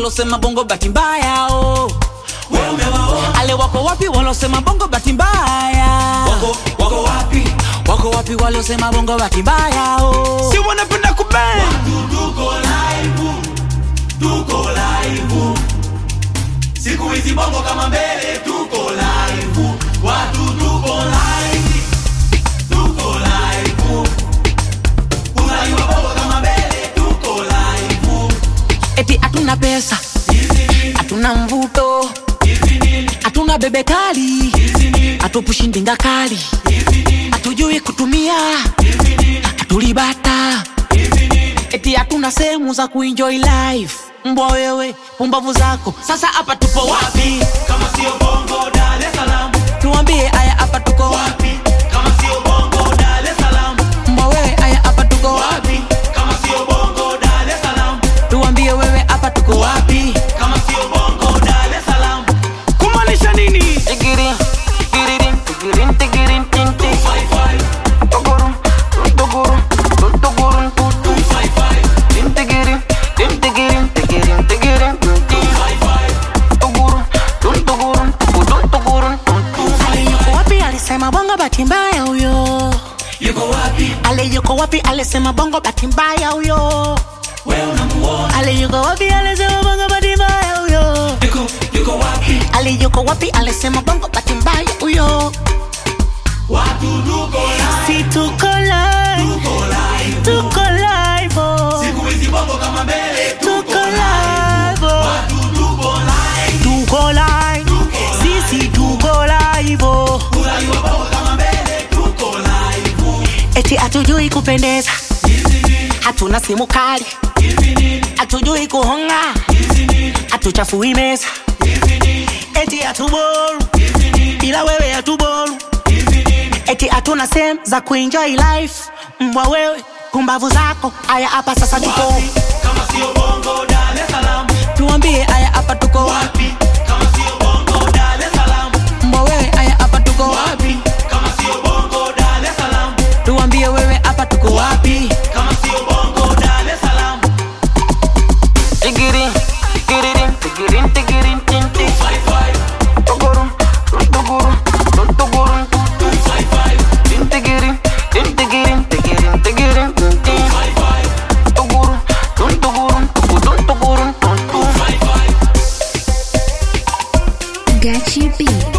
walosema bongo bahati mbaya oh. Wewe umewaona ale wako wapi walosema bongo bahati mbaya wako wapi walosema bongo bahati mbaya oh. Si wanapenda kubang tuko live siku hizi bongo kama mbele tuko live watu tuko live unaiwa bongo kama mbele tuko live eti hatuna pesa hatuna mvuto hatuna bebe kali hatupushi ndinga kali hatujui kutumia hatulibata eti hatuna sehemu za kuenjoy life mbwa wewe pumbavu zako sasa hapa tupo wapi kama sio bongo Dar es Salaam tuambie aya hapa tuko wapi kama sio bongo Dar es Salaam mbwa wewe aya hapa tuko wapi kama sio bongo Dar es Salaam tuambie wewe hapa tuko wapi kama sio bongo Dar es Salaam kumaanisha nini tigiri Sema bongo bahati mbaya huyo yuko wapi ale yuko wapi alisema bongo bahati mbaya huyo wewe unamuona ale yuko wapi alisema bongo bahati mbaya huyo yuko wapi ale yuko wapi alisema bongo bahati mbaya huyo watu tuko live si tuko live oh. Siku hizi bongo kama mbele tuko live oh. Watu tuko live sisi tuko live oh. Eti hatujui kupendeza hatuna simu kali hatujui kuhonga hatuchafui meza eti hatuboru bila wewe hatuboru eti hatuna sehemu za kuenjoy life mbwa wewe pumbavu zako aya hapa sasa tuko kama sio bongo Dar es Salaam tuambie aya hapa tuko wapi kama sio bongo Dar es Salaam mbwa wewe aya hapa tuko wapi kama sio bongo Dar es Salaam tuambie wewe hapa tuko wapi kama sio bongo Dar es Salaam tigiri Gachi B.